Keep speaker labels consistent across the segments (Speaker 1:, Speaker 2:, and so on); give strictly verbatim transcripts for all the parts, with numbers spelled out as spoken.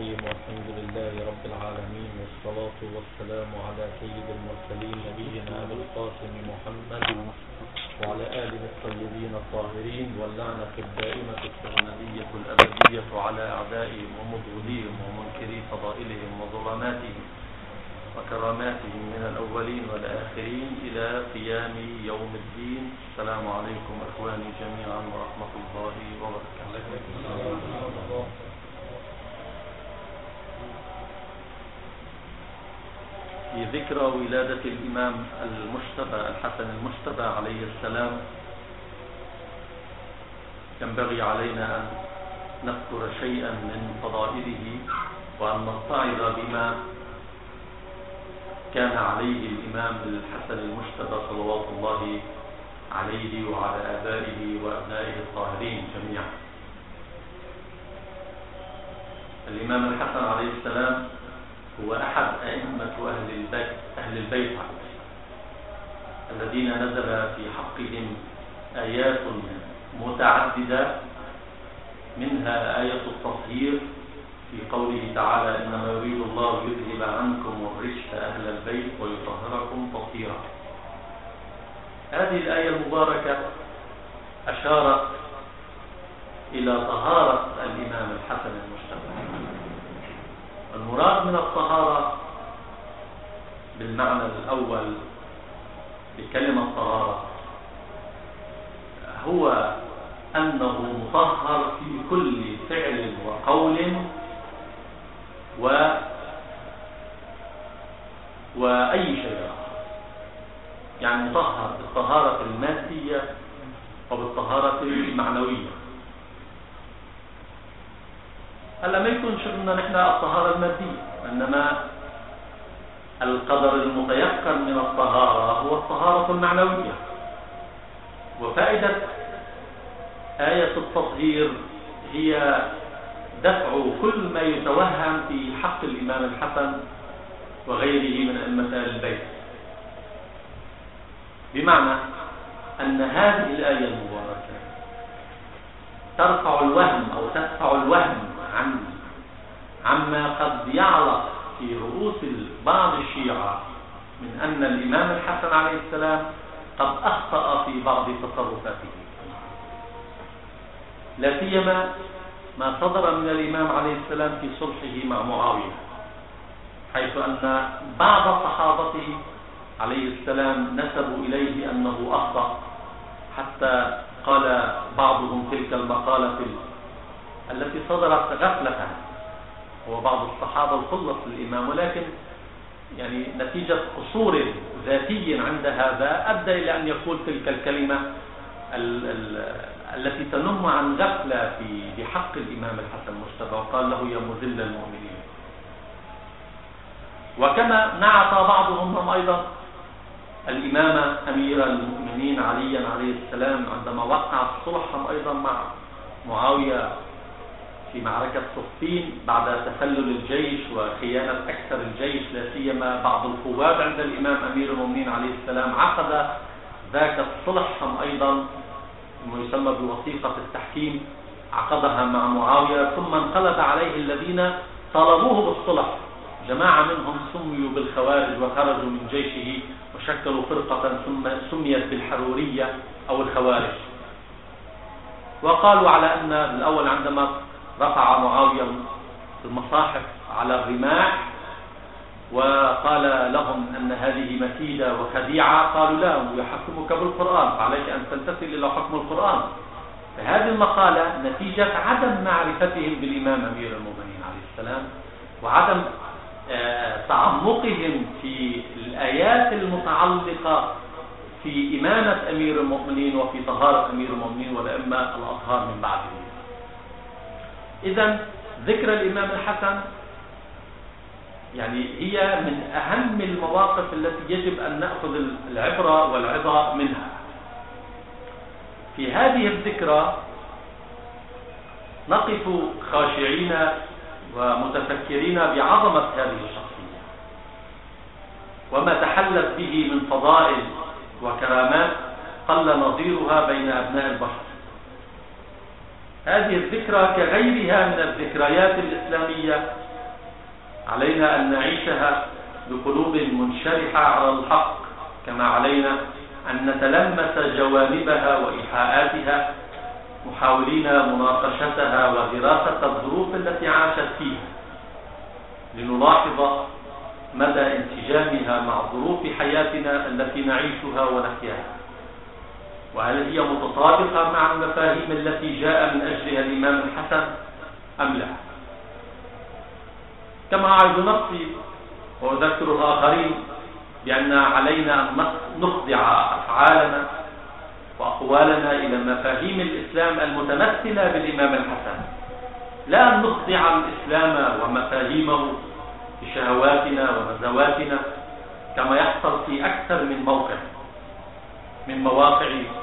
Speaker 1: الرحيم والحمد لله رب العالمين والصلاة والسلام على سيد المرسلين نبينا أبي القاسم محمد وعلى آله الطيبين الطاهرين واللعنة الدائمة السرمدية الأبدية على أعدائهم ومبغضيهم ومنكري فضائلهم وظلماتهم وكراماتهم من الأولين والآخرين إلى قيام يوم الدين. السلام عليكم أخواني جميعا ورحمة الله وبركاته. في ذكرى ولادة الإمام المجتبى الحسن المجتبى عليه السلام ينبغي علينا أن نذكر شيئا من فضائله وأن نتعظ بما كان عليه الإمام الحسن المجتبى صلوات الله عليه وعلى آبائه وأبنائه الطاهرين جميعا. الإمام الحسن عليه السلام هو أحد أئمة أهل البيت أهل البيت الذين نزل في حقهم آيات متعددة، منها آية التطهير في قوله تعالى: إنما يريد الله يذهب عنكم الرجس أهل البيت ويطهركم تطهيرا. هذه الآية المباركة أشارت إلى طهارة الإمام الحسن المجتبى. المراد من الطهارة بالمعنى الأول بكلمة طهارة هو أنه مطهر في كل فعل وقول و وأي شيء، يعني مطهر بالطهارة المادية وبالطهارة المعنوية. هلا ما يكون شغلنا نحن الطهارة المادية، إنما القدر المتيقن من الطهارة هو الطهارة المعنوية. وفائدة آية التطهير هي دفع كل ما يتوهم في حق الإمام الحسن وغيره من أئمة آل البيت، بمعنى أن هذه الآية المباركة ترفع الوهم أو تدفع الوهم عن عما قد يعلق في رؤوس بعض الشيعة من أن الإمام الحسن عليه السلام قد أخطأ في بعض تصرفاته، لا سيما ما صدر من الإمام عليه السلام في صلحه مع معاوية، حيث أن بعض صحابته عليه السلام نسبوا إليه أنه أخطأ، حتى قال بعضهم تلك المقالة التي صدرت غفلة. هو بعض الصحابة الخلص للإمام، ولكن يعني نتيجة قصور ذاتي عند هذا أدى إلى أن يقول تلك الكلمة ال ال التي تنم عن غفلة في بحق الإمام الحسن المجتبى، وقال له: يا مذل المؤمنين. وكما نعت بعضهم أيضا الإمام أمير المؤمنين عليا عليه السلام عندما وقع صلحهم أيضا مع معاوية في معركة صفين بعد تسلل الجيش وخيانة أكثر الجيش، لا سيما بعض القواد عند الإمام أمير المؤمنين عليه السلام، عقد ذاك الصلحهم أيضا ما يسمى بوثيقة التحكيم، عقدها مع معاوية، ثم انقلب عليه الذين طلبوه بالصلح. جماعة منهم سميوا بالخوارج وخرجوا من جيشه وشكلوا فرقة ثم سميت بالحرورية أو الخوارج. وقالوا على أن الأول عندما رفع معاوية المصاحف على الرماح وقال لهم أن هذه مكيدة وخديعة، قالوا: لا، يحكمك بالقرآن، فعليك أن تمتثل إلى حكم القرآن. فهذه المقالة نتيجة عدم معرفتهم بالإمام أمير المؤمنين عليه السلام، وعدم تعمقهم في الآيات المتعلقة في إمامة أمير المؤمنين وفي طهارة أمير المؤمنين والأئمة الأطهار من بعده. إذن ذكر الإمام الحسن يعني هي من أهم المواقف التي يجب أن نأخذ العبرة والعظة منها. في هذه الذكرى نقف خاشعين ومتفكرين بعظمة هذه الشخصية وما تحلت به من فضائل وكرامات قل نظيرها بين أبناء البشر. هذه الذكرى كغيرها من الذكريات الإسلامية علينا أن نعيشها بقلوب منشرحة على الحق، كما علينا أن نتلمس جوانبها وإيحاءاتها محاولين مناقشتها ودراسة الظروف التي عاشت فيها، لنلاحظ مدى انسجامها مع ظروف حياتنا التي نعيشها ونحياها، وهل هي متطابقة مع المفاهيم التي جاء من أجلها الإمام الحسن أم لا. كما أعظ نفسي وأذكر الآخرين بأن علينا أن نخضع أفعالنا وأقوالنا إلى مفاهيم الإسلام المتمثلة بالإمام الحسن، لا أن نخضع الإسلام ومفاهيمه بشهواتنا ومزواتنا كما يحصل في أكثر من موقع من مواقع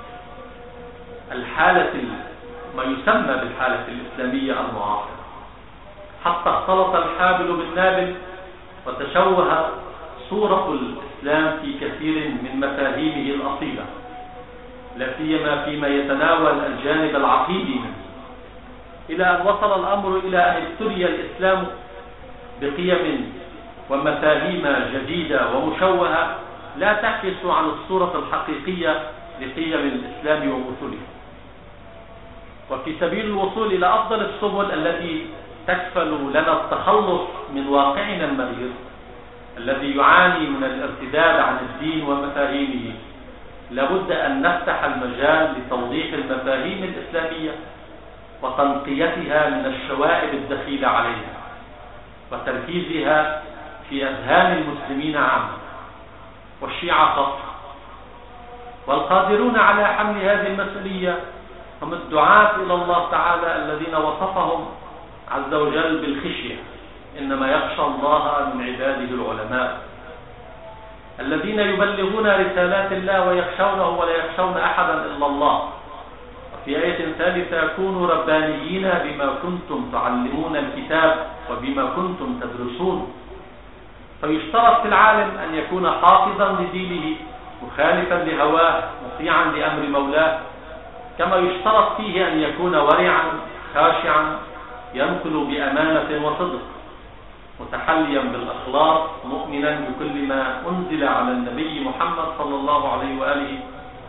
Speaker 1: الحالة ما يسمى بالحالة الإسلامية المعاصرة، حتى اختلط الحابل بالنابل وتشوه صورة الإسلام في كثير من مفاهيمه الأصيلة، لا سيما فيما يتناول الجانب العقيدي منه، إلى أن وصل الأمر إلى أن ابتلي الإسلام بقيم ومفاهيم جديدة ومشوهة لا تعكس عن الصورة الحقيقية لقيم الإسلام ومثله. وفي سبيل الوصول إلى أفضل السبل التي تكفل لنا التخلص من واقعنا المرير الذي يعاني من الارتداد عن الدين ومفاهيمه، لابد أن نفتح المجال لتوضيح المفاهيم الإسلامية وتنقيتها من الشوائب الدخيلة عليها وتركيزها في أذهان المسلمين عامة والشيعة خاصة. والقادرون على حمل هذه المسؤولية هم الدعاة إلى الله تعالى الذين وصفهم عز وجل بالخشية، إنما يخشى الله من عباده العلماء الذين يبلغون رسالات الله ويخشونه ولا يخشون أحدا إلا الله. وفي آية ثالثة: كونوا ربانيين بما كنتم تعلمون الكتاب وبما كنتم تدرسون. فيشترط في العالم أن يكون حافظا لدينه مخالفا لهواه مطيعا لأمر مولاه، كما يشترط فيه أن يكون ورعا خاشعا ينقل بأمانة وصدق، متحليا بالأخلاص، مؤمنا بكل ما أنزل على النبي محمد صلى الله عليه وآله،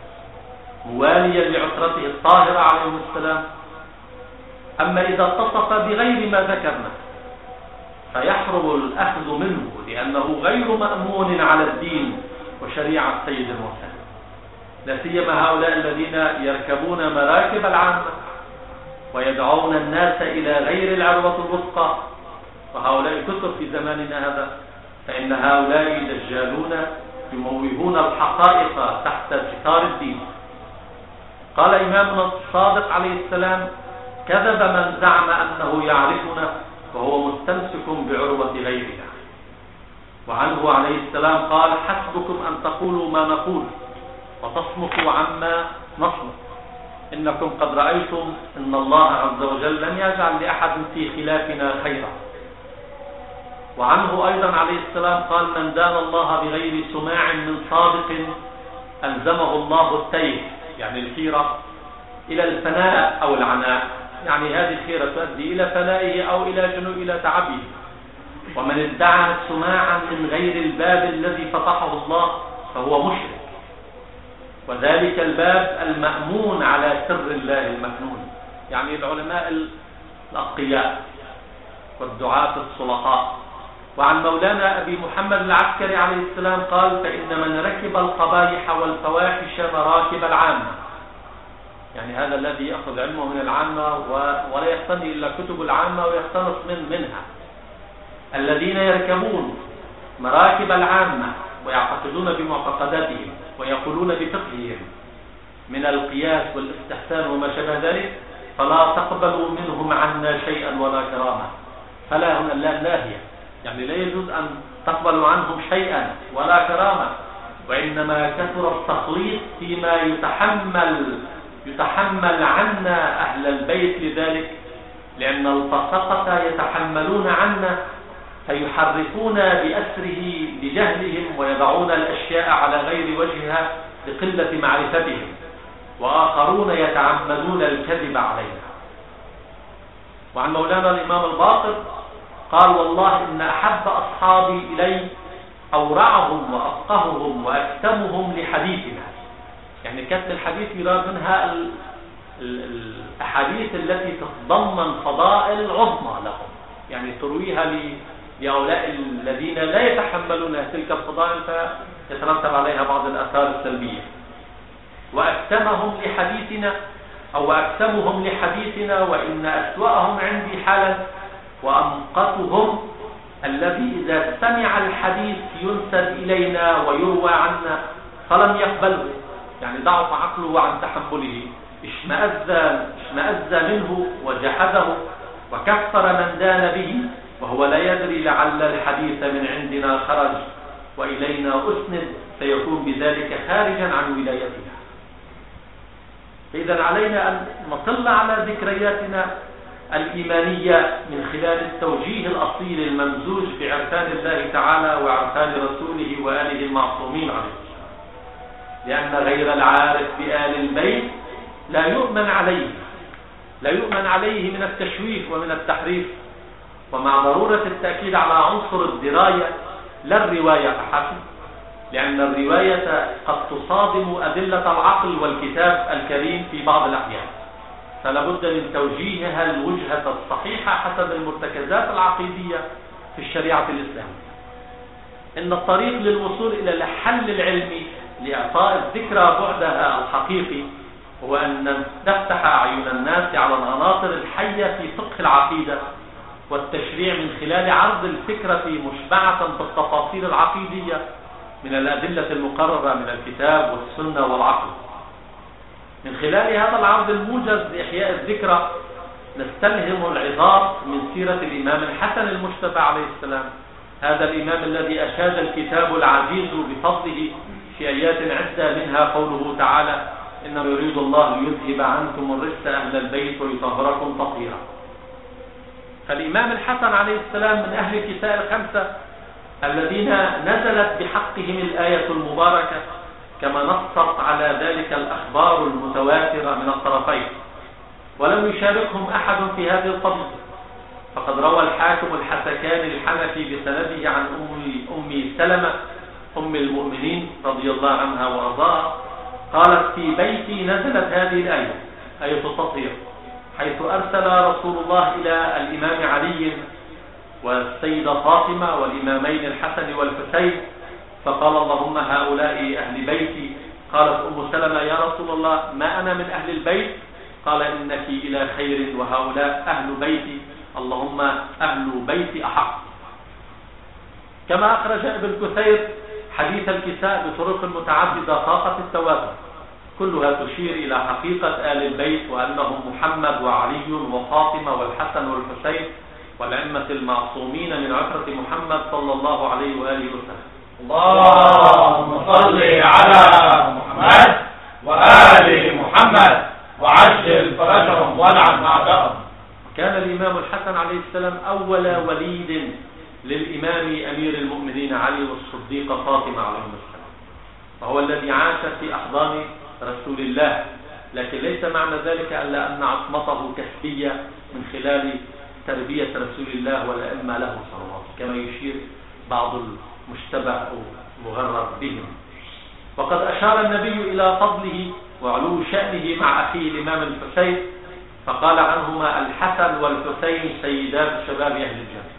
Speaker 1: مواليا لعترته الطاهرة عليه السلام. أما إذا اتصف بغير ما ذكرنا فيحرم الأخذ منه، لأنه غير مأمون على الدين وشريعة سيد المرسلين، لا سيما هؤلاء الذين يركبون مراكب العامة ويدعون الناس إلى غير العروة الوثقى، وهؤلاء كثر في زماننا هذا، فإن هؤلاء دجالون يموهون الحقائق تحت ستار الدين. قال إمامنا الصادق عليه السلام: كذب من زعم أنه يعرفنا وهو مستمسك بعروة غيرنا. وعنه عليه السلام قال: حسبكم أن تقولوا ما نقول وتصمتوا عما نصمت، إنكم قد رأيتم أن الله عز وجل لم يجعل لأحد في خلافنا خيرا. وعنه أيضا عليه السلام قال: من دان الله بغير سماع من صادق ألزمه الله التيه، يعني الخيرة، إلى الفناء أو العناء، يعني هذه الخيرة تؤدي إلى فنائه أو إلى جنو إلى تعبه. ومن ادعى سماعا من غير الباب الذي فتحه الله فهو مشرك، وذلك الباب المأمون على سر الله المكنون، يعني العلماء الأتقياء والدعاة الصلحاء. وعن مولانا أبي محمد العسكري عليه السلام قال: فإن من ركب القبائح والفواحش مراكب العامة، يعني هذا الذي يأخذ علمه من العامة ولا يقتني إلا كتب العامة ويقتنص من منها، الذين يركبون مراكب العامة ويعتقدون بمعتقداتهم ويقولون بفقههم من القياس والاستحسان وما شابه ذلك، فلا تقبلوا منهم عنا شيئا ولا كرامة. فلا هنا لا ناهية، يعني لا يجوز أن تقبلوا عنهم شيئا ولا كرامة، وإنما كثر التخليط فيما يتحمل يتحمل عنا أهل البيت لذلك، لأن الفسقة يتحملون عنا فيحرفون بأسره لجهلهم ويضعون الأشياء على غير وجهها لقلة معرفتهم، وآخرون يتعمدون الكذب عليها. وعن مولانا الإمام الباقر قال والله إن أحب أصحابي إلي أورعهم وأفقههم وأكتمهم لحديثنا. يعني كتب الحديث يراد منها الأحاديث التي تتضمن فضائل عظمى لهم، يعني ترويها لهؤلاء الذين لا يتحملون تلك الفضائل فيترتب عليها بعض الآثار السلبية. وأكتمهم لحديثنا أو أكتمهم لحديثنا وإن أسوأهم عندي حالا وأمقتهم الذي إذا سمع الحديث ينسب إلينا ويروى عنا فلم يقبله، يعني ضعف عقله عن تحمله، اشمأز اشمأز منه وجحده وكفر من دان به وهو لا يدري لعل الحديث من عندنا خرج وإلينا أسند فيكون بذلك خارجا عن ولايتنا. فإذا علينا أن نطل على ذكرياتنا الإيمانية من خلال التوجيه الأصيل الممزوج بعرفان الله تعالى وعرفان رسوله وآله المعصومين عليه، لأن غير العارف بآل البيت لا يؤمن عليه لا يؤمن عليه من التشويش ومن التحريف، ومع ضرورة التأكيد على عنصر الدراية لا الرواية فحسب، لأن الرواية قد تصادم أدلة العقل والكتاب الكريم في بعض الأحيان، فلا بد من توجيهها الوجهة الصحيحة حسب المرتكزات العقيدية في الشريعة الإسلامية. إن الطريق للوصول إلى الحل العلمي لإعطاء الذكرى بعدها الحقيقي هو أن نفتح أعين الناس على العناصر الحية في فقه العقيدة والتشريع من خلال عرض الفكرة مشبعة بالتفاصيل العقيدية من الأدلة المقررة من الكتاب والسنة والعقل. من خلال هذا العرض الموجز لإحياء الذكرى نستلهم العظات من سيرة الإمام الحسن المجتبى عليه السلام، هذا الإمام الذي أشاد الكتاب العزيز بفضله في آيات عدة، منها قوله تعالى إنما يريد الله ليذهب عنكم الرجس أهل البيت ويطهركم تطهيرا. فالإمام الحسن عليه السلام من أهل الكساء الخمسة الذين نزلت بحقهم الآية المباركة كما نصت على ذلك الأخبار المتواترة من الطرفين، ولم يشاركهم أحد في هذه القضية. فقد روى الحاكم الحسكاني الحنفي بسنده عن أم أم سلمة أم المؤمنين رضي الله عنها وأرضاها قالت في بيتي نزلت هذه الآية آية التطهير، حيث أرسل رسول الله إلى الإمام علي والسيدة فاطمة والإمامين الحسن والحسين فقال اللهم هؤلاء أهل بيتي. قالت أم سلمة يا رسول الله ما أنا من أهل البيت؟ قال إنك إلى خير وهؤلاء أهل بيتي، اللهم أهل بيتي أحق. كما أخرج ابن كثير حديث الكساء بطرق متعددة طاقة التواتر كلها تشير إلى حقيقة آل البيت وأنهم محمد وعلي وفاطمة والحسن والحسين والأئمة المعصومين من عترة محمد صلى الله عليه وآله وسلم.
Speaker 2: اللهم صل على محمد وآل محمد وعجل فرجهم والعن أعداءهم.
Speaker 1: كان الإمام الحسن عليه السلام أول وليد للإمام أمير المؤمنين علي والصديقة فاطمة عليهم السلام، وهو الذي عاش في أحضان رسول الله، لكن ليس معنى ذلك ألا أن عصمته كسبية من خلال تربية رسول الله والأئمة له صلى الله عليه وسلم كما يشير بعض المشتبه أو مغرر بهم. وقد أشار النبي إلى فضله وعلو شأنه مع أخيه الإمام الحسين فقال عنهما الحسن والحسين سيدات شباب أهل الجنة.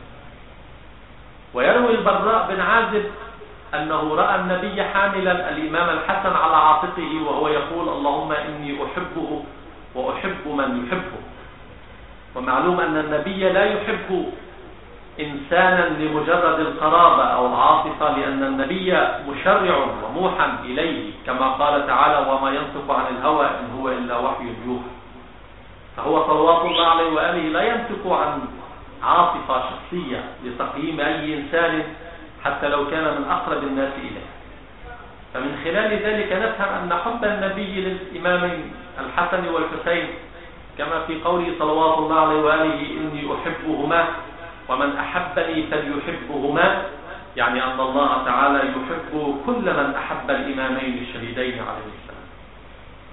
Speaker 1: ويروي البراء بن عازب أنه رأى النبي حاملا الإمام الحسن على عاتقه وهو يقول اللهم إني أحبه وأحب من يحبه. ومعلوم أن النبي لا يحب إنسانا لمجرد القرابة أو العاطفة، لأن النبي مشرع وموحى إليه كما قال تعالى وما ينطق عن الهوى إن هو إلا وحي يوحى. فهو صلوات الله عليه وآله لا ينطق عن عاطفة شخصية لتقييم أي إنسان حتى لو كان من أقرب الناس إليه. فمن خلال ذلك نفهم أن حب النبي للإمامين الحسن والحسين كما في قوله صلوات الله عليه وآله إني أحبهما ومن أحبني فليحبهما، يعني أن الله تعالى يحب كل من أحب الإمامين الشهيدين عليه السلام.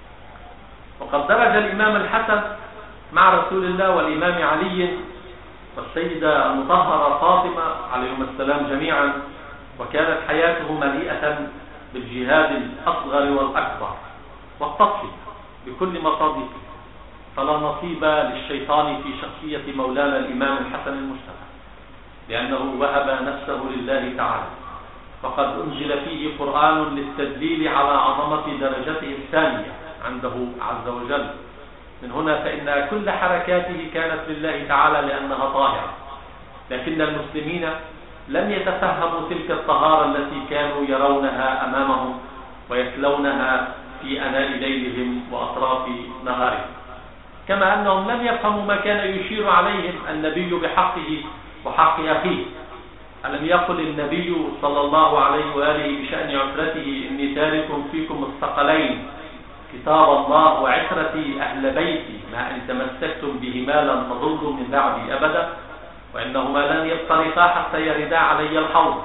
Speaker 1: وقد درج الإمام الحسن مع رسول الله والإمام علي والسيدة المطهرة فاطمة عليهم السلام جميعا، وكانت حياته مليئة بالجهاد الأصغر والأكبر والتضحية بكل مصادقه، فلا نصيب للشيطان في شخصية مولانا الإمام الحسن المجتبى، لأنه وهب نفسه لله تعالى، فقد أنزل فيه قرآن للتدليل على عظمة درجته الثانية عنده عز وجل. من هنا فإن كل حركاته كانت لله تعالى لأنها طاهرة، لكن المسلمين لم يتفهموا تلك الطهارة التي كانوا يرونها أمامهم ويتلونها في أناء ليلهم وأطراف نهارهم، كما أنهم لم يفهموا ما كان يشير عليهم النبي بحقه وحق أخيه. ألم يقل النبي صلى الله عليه وآله بشأن عترته: إني تارك فيكم الثقلين كتاب الله وعترتي أهل بيتي، ما إن تمسكتم بهما لن تضلوا من بعدي أبدا، وإنهما لن يفترقا حتى يردا علي الحوض.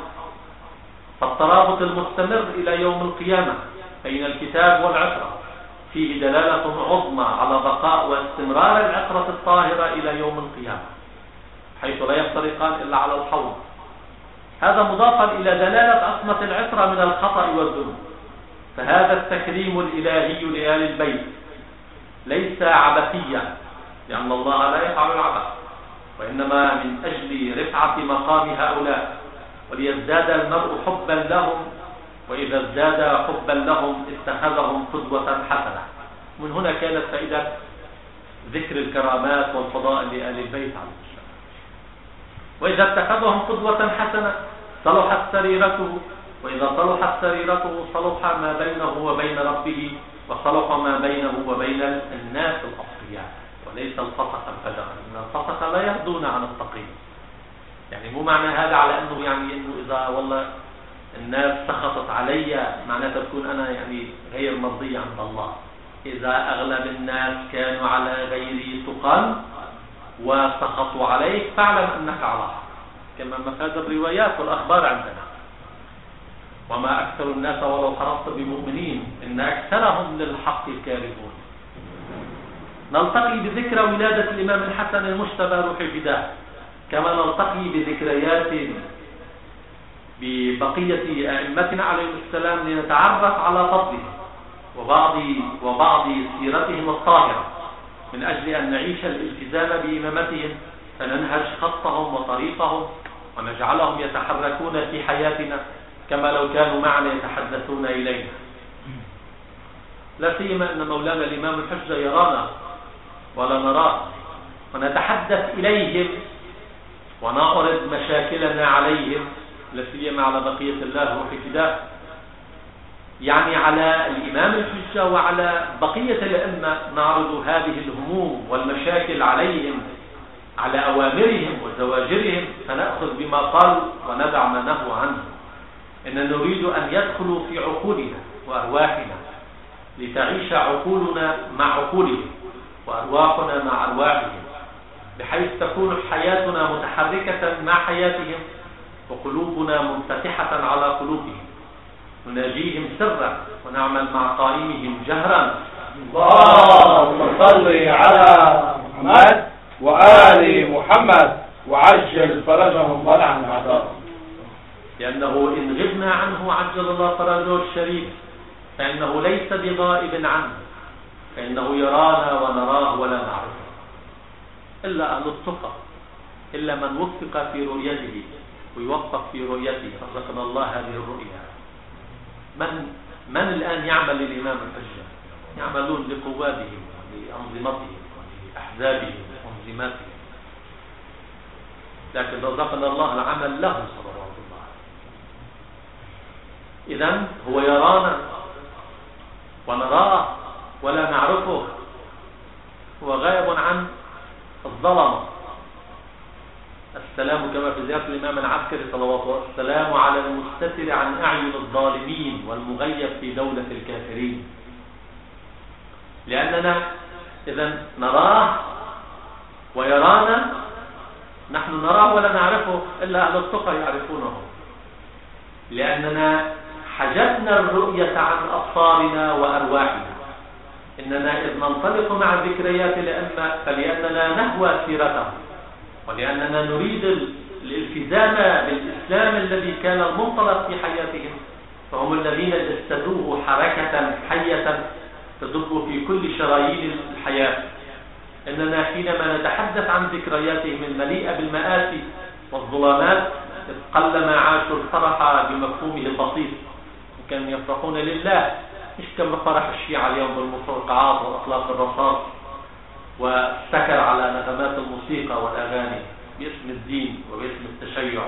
Speaker 1: فالترابط المستمر إلى يوم القيامة بين الكتاب والعترة فيه دلالة عظمى على بقاء واستمرار العترة الطاهرة إلى يوم القيامة، حيث لا يفترقان إلا على الحوض. هذا مضافا إلى دلالة عصمة العترة من الخطأ والذنوب. فهذا التكريم الإلهي لآل البيت ليس عبثيا، لأن الله لا يفعل العبث، وإنما من أجل رفعة مقام هؤلاء، وليزداد المرء حبا لهم، وإذا ازداد حبا لهم اتخذهم قدوة حسنة. من هنا كانت فائدة ذكر الكرامات والفضائل لآل البيت عليه السلام. وإذا اتخذهم قدوة حسنة صلحت سريرته، وإذا صلحت سريرته صلح ما بينه وبين ربه، وصلح ما بينه وبين الناس الأصفياء، وليس الفسق الفجر، إن الفسق لا يهدون عن التقي. يعني مو معنى هذا على أنه يعني أنه إذا والله الناس سخطت علي معناتها تكون أنا يعني غير مرضي عند الله. إذا أغلب الناس كانوا على غير تقى وسخطوا عليك فاعلم أنك على حق، كما مفاد الروايات والأخبار عندنا. وما أكثر الناس ولو حرصت بمؤمنين إن أكثرهم للحق كارهون. نلتقي بذكرى ولادة الإمام الحسن المجتبى روح الفداء، كما نلتقي بذكريات ببقية أئمتنا عليهم السلام لنتعرف على فضلهم وبعض وبعض سيرتهم الطاهرة، من أجل أن نعيش الالتزام بإمامتهم، فننهج خطهم وطريقهم ونجعلهم يتحركون في حياتنا كما لو كانوا معنا يتحدثون إلينا. لا سيما أن مولانا الإمام الحجة يرانا ولا نراه، ونتحدث إليهم ونعرض مشاكلنا عليهم، لا سيما على بقية الله روح الفداء، يعني على الإمام الحجة وعلى بقية الأئمة نعرض هذه الهموم والمشاكل عليهم على أوامرهم وزواجرهم، فنأخذ بما قالوا وندع ما نهوا عنه. إن نريد أن يدخلوا في عقولنا وأرواحنا لتعيش عقولنا مع عقولهم وأرواحنا مع أرواحهم، بحيث تكون حياتنا متحركة مع حياتهم وقلوبنا منفتحة على قلوبهم، نناجيهم سرا ونعمل مع قائمهم جهرا.
Speaker 2: اللهم صل على محمد وآل محمد وعجل فرجهم ولعن أعداءهم.
Speaker 1: لأنه إن غبنا عنه عجل الله فرجه الشريف، فإنه ليس بغائب عنه، فإنه يرانا ونراه ولا نعرفه، إلا أهل التقى، إلا من وفق في رؤيته ويوفق في رؤيته، رزقنا الله هذه الرؤيا. من من الآن يعمل للإمام الحجة؟ يعملون لقوادهم لأنظمتهم لأحزابهم وأنظماتهم، لكن رزقنا الله العمل له صلوات الله. إذن هو يرانا ونراه ولا نعرفه، هو غائب عن الظلمة. السلام كما في زيارة الإمام العسكري صلوات الله، السلام على المستتر عن أعين الظالمين والمغيب في دولة الكافرين. لأننا إذن نراه ويرانا، نحن نراه ولا نعرفه، إلا أهل التقى يعرفونه، لأننا حجبنا الرؤية عن أبصارنا وأرواحنا. إننا إذ ننطلق مع ذكريات الأئمة فلأننا نهوى سيرتهم ولأننا نريد الالتزام بالإسلام الذي كان المنطلق في حياتهم، فهم الذين جسدوه حركة حية تدب في كل شرايين الحياة. إننا حينما نتحدث عن ذكرياتهم المليئة بالمآسي والظلامات قلما عاشوا الفرح بمفهومه البسيط، وكانوا يفرحون لله مش كما فرح الشيعة اليوم بالمفرقعات وأطلاق الرصاص والسكر على نغمات الموسيقى والأغاني باسم الدين وباسم التشيع.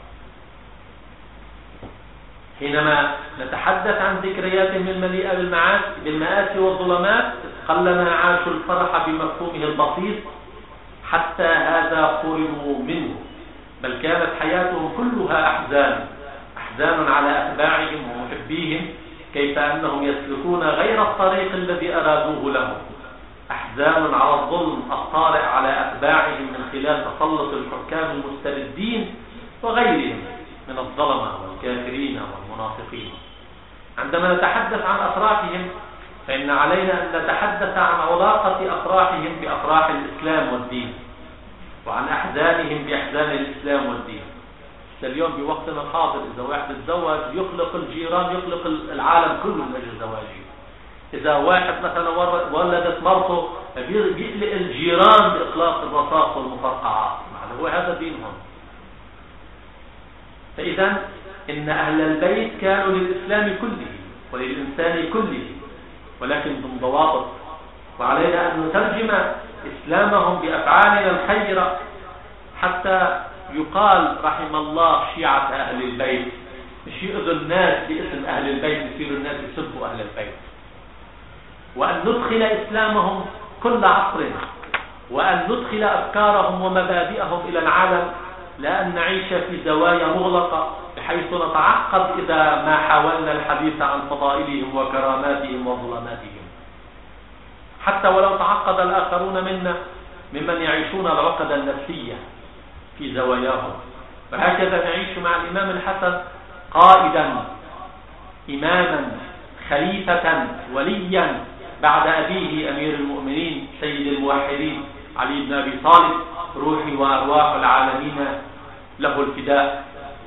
Speaker 1: حينما نتحدث عن ذكرياتهم المليئة بالمآسي والظلمات قلما عاشوا الفرح بمفهومه البسيط حتى هذا قربوا منه، بل كانت حياتهم كلها أحزان أحزان على أتباعهم ومحبيهم، كيف أنهم يسلكون غير الطريق الذي أرادوه لهم، أحزان على الظلم الطارئ على أتباعهم من خلال تسلط الحكام المستبدين وغيرهم من الظلمة والكافرين والمنافقين. عندما نتحدث عن أفراحهم فإن علينا أن نتحدث عن علاقة أفراحهم بأفراح الإسلام والدين، وعن أحزانهم بأحزان الإسلام والدين. اليوم بوقتنا الحاضر إذا واحد يتزوج يخلق الجيران، يخلق العالم كله من أجل زواجه. إذا واحد مثلا ولدت مرته بيقلق الجيران بإطلاق الرصاص والمفرقعات، معنى هو هذا دينهم. فإذا إن أهل البيت كانوا للإسلام كله وللإنسان كله، ولكن ضمن ضوابط، وعلينا أن نترجم إسلامهم بأفعالنا الخيرة حتى يقال رحم الله شيعة أهل البيت، مش يؤذوا الناس باسم أهل البيت يصيروا الناس يسبوا أهل البيت. وأن ندخل إسلامهم كل عصر، وأن ندخل أفكارهم ومبادئهم إلى العالم، لا أن نعيش في زوايا مغلقة بحيث نتعقد إذا ما حاولنا الحديث عن فضائلهم وكراماتهم وظلماتهم، حتى ولو تعقد الآخرون منا ممن يعيشون العقد النفسية في زواياهم. فهكذا نعيش مع الإمام الحسن قائدا إماما خليفة وليا بعد أبيه أمير المؤمنين سيد الموحدين علي بن أبي طالب، روحي وأرواح العالمين له الفداء.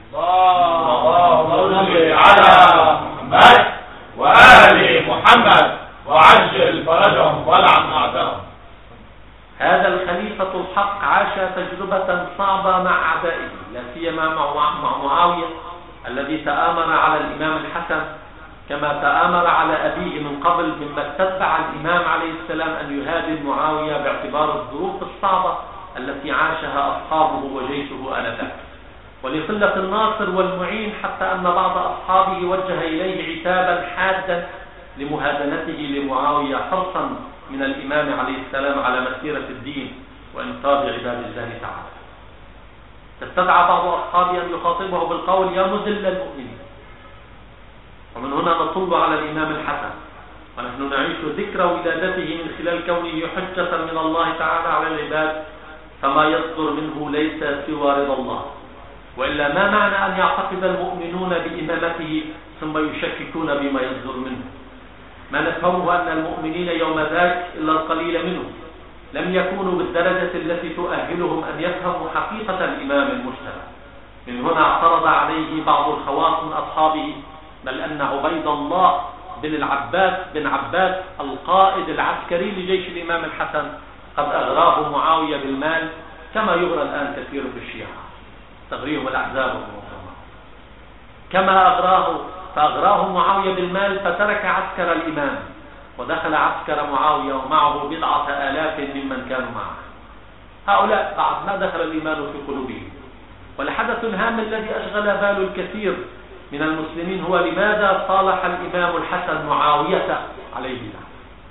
Speaker 2: اللهم صل على محمد وآل محمد وعجل فرجهم والعن أعداءهم.
Speaker 1: هذا الخليفة الحق عاش تجربة صعبة مع أعدائه، لا سيما مع معاوية الذي تآمر على الإمام الحسن كما تآمر على أبيه من قبل، مما اتبع الإمام عليه السلام أن يهادن معاوية باعتبار الظروف الصعبة التي عاشها أصحابه وجيشه آنذاك، ولقلة الناصر والمعين، حتى أن بعض أصحابه وجه إليه عتابا حادا لمهادنته لمعاوية حرصا من الإمام عليه السلام على مسيرة الدين وإنقاذ عباد الله تعالى. استدعى بعض أصحابه أن يخاطبه بالقول يا مذل المؤمنين. ومن هنا نطل على الإمام الحسن، ونحن نعيش ذكرى ولادته من خلال كونه حجة من الله تعالى على العباد، فما يصدر منه ليس سوى رضا الله، وإلا ما معنى أن يعتقد المؤمنون بإمامته ثم يشككون بما يصدر منه؟ ما نفهمه أن المؤمنين يوم ذاك إلا القليل منهم لم يكونوا بالدرجة التي تؤهلهم أن يفهموا حقيقة الإمام المجتمع. من هنا اعترض عليه بعض الخواص من أصحابه، بل أن عبيد الله بن العباس بن عباس القائد العسكري لجيش الإمام الحسن قد أغراه معاوية بالمال، كما يغرى الآن كثير بالشيعة تغريهم الأحزاب والمنظمات. كما أغراه فأغراه معاوية بالمال فترك عسكر الإمام ودخل عسكر معاوية ومعه بضعة آلاف ممن كانوا معه. هؤلاء بعد ما دخل الإيمان في قلوبهم. والحدث الهام الذي أشغل بال الكثير من المسلمين هو لماذا صالح الإمام الحسن معاوية عليه السلام؟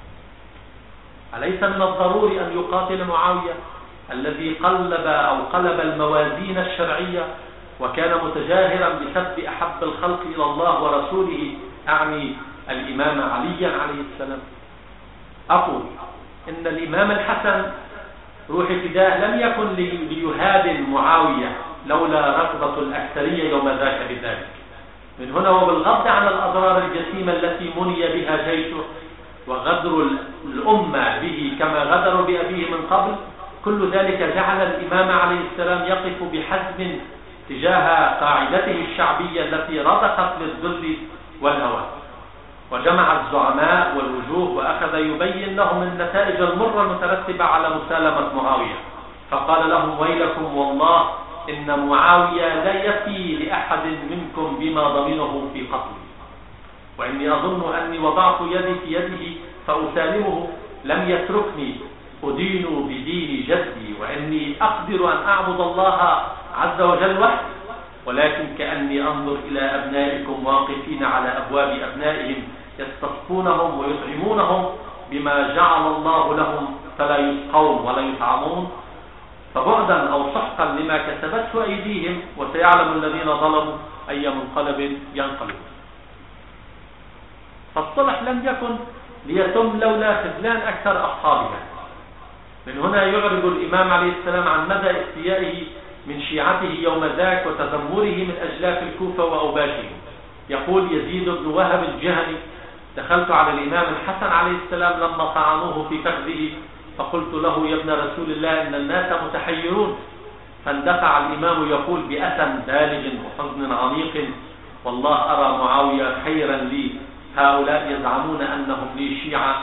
Speaker 1: أليس من الضروري أن يقاتل معاوية الذي قلب أو قلب الموازين الشرعية وكان متجاهرا بسب أحب الخلق إلى الله ورسوله، أعني الإمام علي عليه السلام؟ أقول إن الإمام الحسن روح فداه لم يكن ليهادن معاوية لولا رغبة الأكثرية يوم ذاك بذلك. من هنا وبالغض عن الأضرار الجسيمة التي مني بها جيشه وغدر الأمة به كما غدروا بأبيه من قبل، كل ذلك جعل الإمام عليه السلام يقف بحزم تجاه قاعدته الشعبية التي رضخت للذل والهوى، وجمع الزعماء والوجوه وأخذ يبين لهم النتائج المرة المترتبة على مسالمة معاوية، فقال لهم ويلكم والله إن معاوية لا يفي لأحد منكم بما ضمنه في قتله، وإني أظن أني وضعت يدي في يده فأسالمه لم يتركني أدين بدين جدي، وإني أقدر أن أعبد الله عز وجل وحده، ولكن كأني أنظر إلى أبنائكم واقفين على أبواب أبنائهم يستسقونهم ويطعمونهم بما جعل الله لهم فلا يسقون ولا يطعمون، فبعدا أو سحقا لما كسبته أيديهم، وسيعلم الذين ظلموا أي منقلب ينقلب. فالصلح لم يكن ليتم لولا خذلان أكثر أصحابها. من هنا يعرض الإمام عليه السلام عن مدى استيائه من شيعته يوم ذاك وتذمره من أجلاف الكوفة وأوباشهم. يقول يزيد بن وهب الجهني: دخلت على الإمام الحسن عليه السلام لما طعنوه في فخذه، فقلت له يا ابن رسول الله إن الناس متحيرون، فاندفع الإمام يقول بأسى بالغ وحزن عميق: والله أرى معاوية خيرا لي، هؤلاء يزعمون أنهم لي شيعة،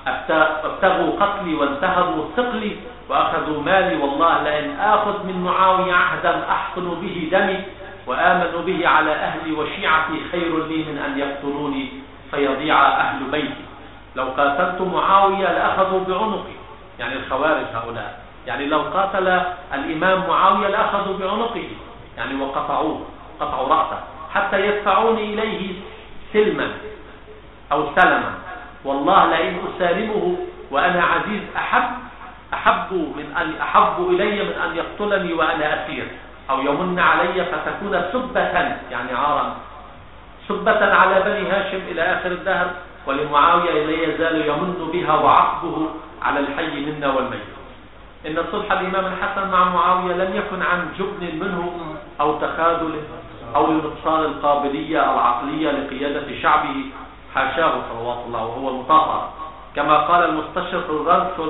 Speaker 1: ابتغوا قتلي وانتهبوا ثقلي وأخذوا مالي، والله لأن آخذ من معاوية عهدا أحقن به دمي وآمن به على أهلي وشيعتي خير لي من أن يقتلوني فيضيع أهل بيتي. لو قاتلت معاوية لأخذوا بعنقي، يعني الخوارج هؤلاء، يعني لو قاتل الإمام معاوية لأخذوا بعنقه، يعني وقطعوه، قطعوا رأسه حتى يدفعوني إليه سلما أو سلما، والله لئن أسالمه وأنا عزيز أحب أحب من أن أحب إلي من أن يقتلني وأنا أسير، أو يمن علي فتكون سبة، يعني عارا، سبة على بني هاشم إلى آخر الدهر، ولمعاوية لا يزال يمن بها وعقبه على الحي منا والميت. إن صلح الإمام الحسن مع معاوية لم يكن عن جبن منه أو تخاذل أو لنقصان القابلية العقلية لقيادة شعبه، حاشاه صلوات الله وهو المطهر، كما قال المستشرق الرانسون،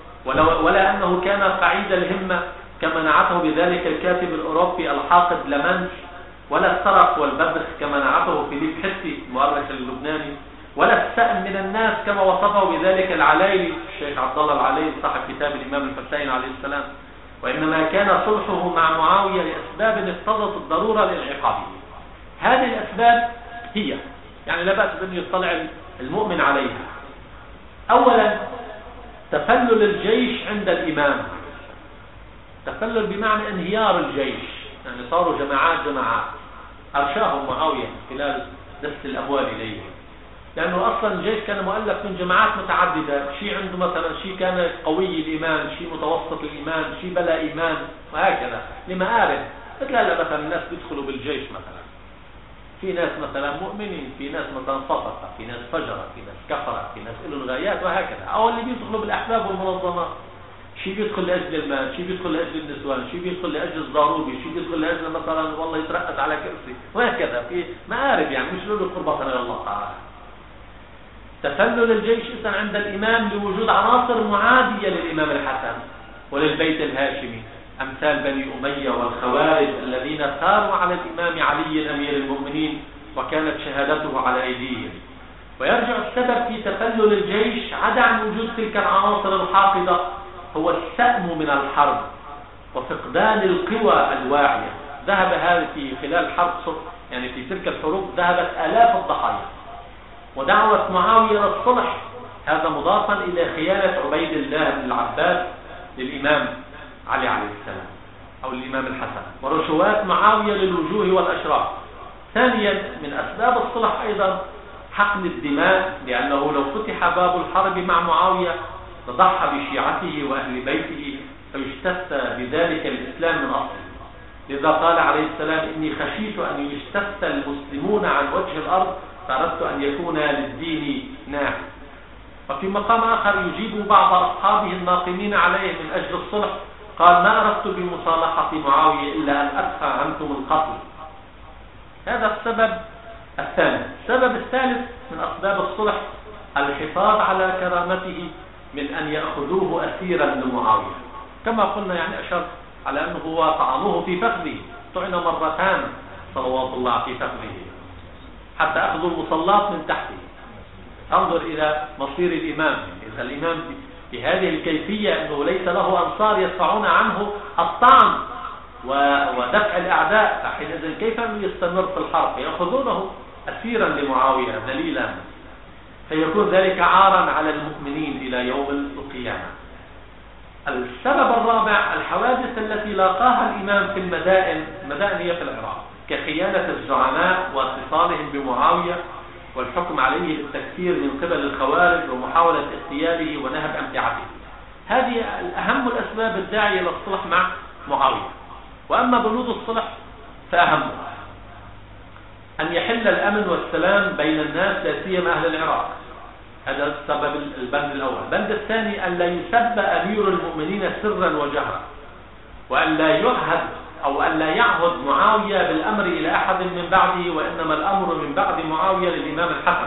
Speaker 1: ولا أنه كان قعيد الهمة كما نعته بذلك الكاتب الأوروبي الحاقد لمانش، ولا السرق والبذخ كما نعته فيليب حسي المؤرخ اللبناني، ولا السأم من الناس كما وصفه بذلك العلايلي الشيخ عبد الله العلايلي صاحب كتاب الإمام الفتاين عليه السلام، وإنما كان صلحه مع معاوية لأسباب اقتضت الضرورة للعقابه. هذه الأسباب هي يعني لا بأس بأن يطلع المؤمن عليها. أولا تفلل الجيش عند الإمام، تفلل بمعنى انهيار الجيش، يعني صاروا جماعات جماعات، أرشاهم معاوية خلال دست الأموال إليه، لأنه أصلا الجيش كان مؤلف من جماعات متعددة، شيء عنده مثلا شيء كان قوي الإيمان، شيء متوسط الإيمان، شيء بلا إيمان، وهكذا لمآرب. مثل هلا مثلا الناس بيدخلوا بالجيش، مثلا في ناس مثلا مؤمنين، في ناس مثلا فسقة، في ناس فجرة، في ناس كفرة، في ناس له الغايات وهكذا. أو اللي بيدخلوا بالأحزاب والمنظمات، شيء بيدخل لأجل المال، شيء بيدخل لأجل النسوان، شيء بيدخل لأجل الضروبي، شيء بيدخل لأجل مثلا والله يترقص على كرسي، وهكذا في مآرب، يعني مش له قربة إلى الله تعالى. تفلل الجيش إذن عند الإمام لوجود عناصر معادية للإمام الحسن وللبيت الهاشمي، أمثال بني أمية والخوارج الذين ثاروا على الإمام علي أمير المؤمنين وكانت شهادته على أيديهم. ويرجع السبب في تفلل الجيش عدم وجود تلك العناصر الحاقدة هو السأم من الحرب وفقدان القوى الواعية. ذهب هذا في خلال حرب صف، يعني في تلك الحروب ذهبت آلاف الضحايا. ودعوة معاوية للصلح هذا مضافا إلى خيانة عبيد الله بن العباس للإمام علي عليه السلام أو الإمام الحسن، ورشوات معاوية للوجوه والأشراف. ثانيا من أسباب الصلح أيضا حقن الدماء، لأنه لو فتح باب الحرب مع معاوية لضحى بشيعته وأهل بيته فيجتث بذلك الإسلام من أصله. لذا قال عليه السلام: إني خشيت أن يجتث المسلمون عن وجه الأرض فأردت أن يكون للدين ناعم. وفي مقام آخر يجيب بعض أصحابه الناقمين عليه من أجل الصلح، قال: ما أردت بمصالحة معاوية إلا أن أدفع عنكم القتل. هذا السبب الثاني. السبب الثالث من أسباب الصلح الحفاظ على كرامته من أن يأخذوه أسيرا لمعاوية. كما قلنا يعني أشار على أنه هو طعنوه في فخذه، طعن مرتان صلوات الله في فخذه حتى أخذوا المصلات من تحته. انظر إلى مصير الإمام، إذا الإمام بهذه الكيفية أنه ليس له أنصار يدفعون عنه الطعن ودفع الأعداء، فحينئذ كيف يستمر في الحرب؟ يأخذونه أسيرا لمعاوية ذليلا، فيكون ذلك عارا على المؤمنين إلى يوم القيامة. السبب الرابع الحوادث التي لاقاها الإمام في المدائن، المدائن هي في العراق، كخيانة الزعماء واتصالهم بمعاوية والحكم عليه بالتكفير من قبل الخوارج ومحاولة اغتياله ونهب أمتعته. هذه أهم الأسباب الداعية إلى الصلح مع معاوية. وأما بنود الصلح فأهم أن يحل الأمن والسلام بين الناس لا سيما أهل العراق، هذا السبب البند الأول. البند الثاني أن لا يسب أمير المؤمنين سرا وجهرا، وأن لا يعهد أو أن لا يعهد معاوية بالأمر إلى أحد من بعده، وإنما الأمر من بعد معاوية للإمام الحسن.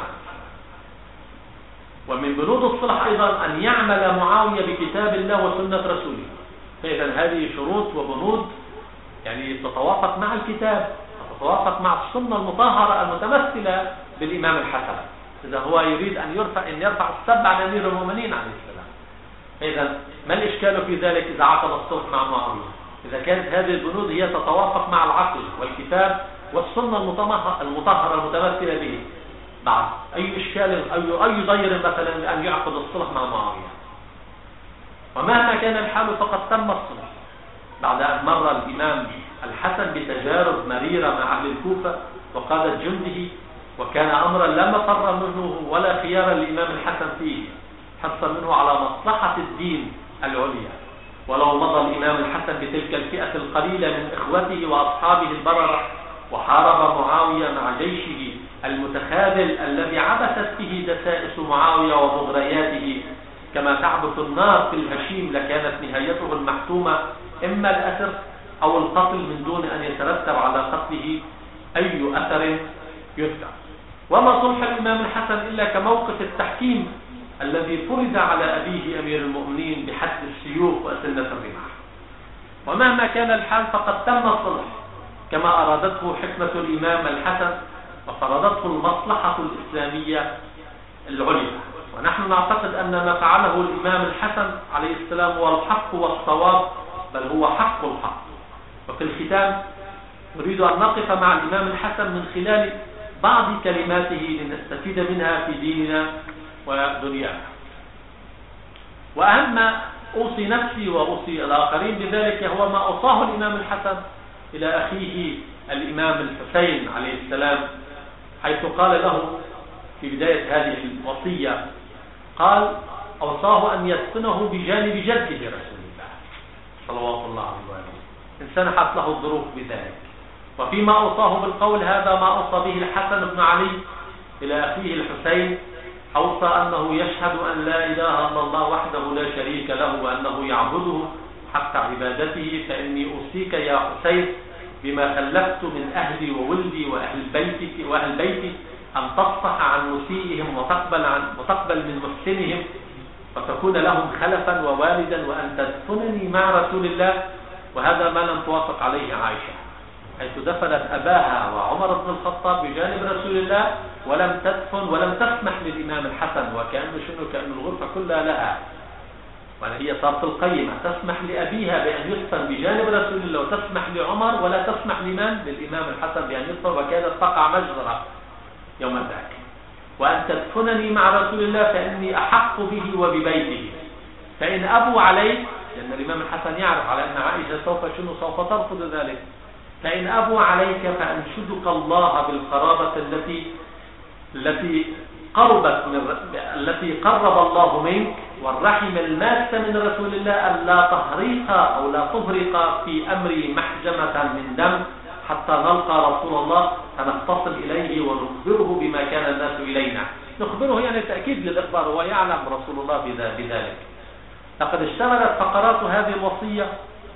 Speaker 1: ومن بنود الصلح أيضا أن يعمل معاوية بكتاب الله وسنة رسوله. فإذا هذه شروط وبنود يعني تتوافق مع الكتاب، تتوافق مع السنة المطهرة المتمثلة بالإمام الحسن. إذا هو يريد أن يرفع أن يرفع السب عن أمير المؤمنين عليه السلام، فإذا ما الإشكال في ذلك إذا عقد الصلح مع معاوية؟ إذا كانت هذه البنود هي تتوافق مع العقل والكتاب والسنة المطهرة المتمثلة به، بعد أي إشكال أي أي ضير مثلا أن يعقد الصلح مع معاوية؟ ومهما كان الحال فقد تم الصلح بعد أن مر الإمام الحسن بتجارب مريرة مع أهل الكوفة وقادة جنده، وكان أمرا لا مفر منه ولا خيار للإمام الحسن فيه، حرصا منه على مصلحة الدين العليا. ولو مضى الإمام الحسن بتلك الفئة القليلة من إخوته وأصحابه البررة وحارب معاوية مع جيشه المتخاذل الذي عبثت به دسائس معاوية ومغرياته كما تعبث النار في الهشيم، لكانت نهايته المحتومة إما الأسر أو القتل من دون أن يترتب على قتله أي أثر يذكر. وما صلح الإمام الحسن إلا كموقف التحكيم الذي فرض على أبيه أمير المؤمنين بحد السيوف وأسنة الرماح. ومهما كان الحال فقد تم الصلح كما أرادته حكمة الإمام الحسن وفرضته المصلحة الإسلامية العليا. ونحن نعتقد أن ما فعله الإمام الحسن عليه السلام هو الحق والصواب، بل هو حق الحق. وفي الختام نريد أن نقف مع الإمام الحسن من خلال بعض كلماته لنستفيد منها في ديننا ودنيانا. وأهم ما أوصي نفسي وأوصي الآخرين بذلك هو ما أوصاه الإمام الحسن إلى أخيه الإمام الحسين عليه السلام، حيث قال له في بداية هذه الوصية، قال أوصاه أن يسكنه بجانب جده رسول الله صلوات الله عليه وسلم إن سنحت له الظروف بذلك. وفيما أوصاه بالقول هذا ما أوصى به الحسن بن علي إلى أخيه الحسين، أوصى أنه يشهد أن لا إله إلا الله وحده لا شريك له وأنه يعبده حق عبادته، فإني أوصيك يا حسين بما خلفت من أهلي وولدي وأهل بيتك وأهل بيتي أن تصفح عن مسيئهم وتقبل عن وتقبل من محسنهم وتكون لهم خلفا ووالدا، وأن تدفنني مع رسول الله. وهذا ما لم توافق عليه عائشة، حيث دفنت أباها وعمر بن الخطاب بجانب رسول الله ولم تدفن ولم تسمح للإمام الحسن، وكأنه شنو كأن الغرفة كلها لها، وهي صارت القيمة تسمح لأبيها بأن يدفن بجانب رسول الله وتسمح لعمر ولا تسمح لمن؟ للإمام الحسن بأن يدفن، وكانت تقع مجزرة يوم ذاك. وأن تدفنني مع رسول الله فإني أحق به وببيته، فإن أبوا عليك، لأن الإمام الحسن يعرف على أن عائشة سوف شنو سوف ترفض ذلك، فإن أبوا عليك فأنشدك الله بالقرابة التي التي قربت من التي قرب الله منك والرحم الماسة من رسول الله، أن لا تهريق أو لا تهرق في أمري محجمة من دم حتى نلقى رسول الله فنتصل إليه ونخبره بما كان الناس إلينا. نخبره يعني تأكيد للإخبار، ويعلم رسول الله بذلك. لقد اشتملت فقرات هذه الوصية